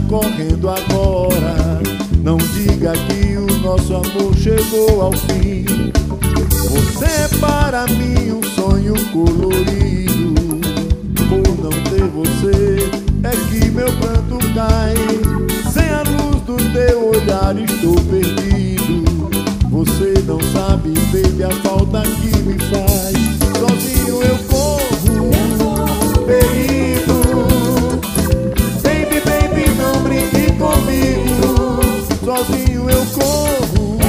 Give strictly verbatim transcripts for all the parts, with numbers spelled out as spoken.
correndo agora. Não diga que o nosso amor chegou ao fim. Você é para mim um sonho colorido. Por não ter você é que meu pranto cai. Sem a luz do teu olhar estou perdido. Você não sabe, baby, a falta que me faz. Sozinho eu corro, perigo. Baby, baby, não brinque comigo. Sozinho eu corro,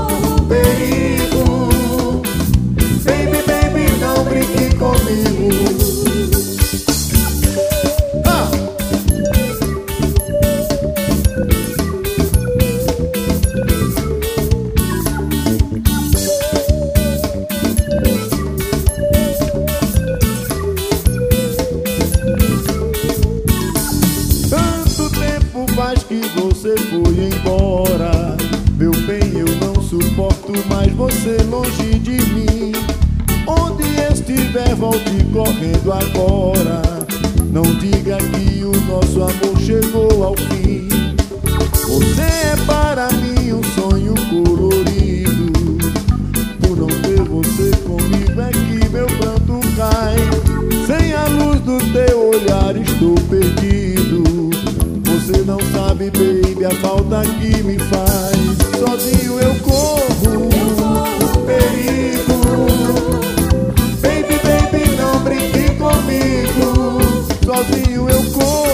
perigo. Baby, baby, não brinque comigo. Faz que você foi embora. Meu bem, eu não suporto mais você longe de mim. Onde estiver, volte correndo agora. Não diga que o nosso amor chegou ao fim. Você é para mim um sonho colorido. Por não ter você comigo é que meu pranto cai. Sem a luz do teu olhar estou perdido. Você não sabe, baby, a falta que me faz. Sozinho eu corro, perigo. Baby, baby, não brinque comigo. Sozinho eu corro.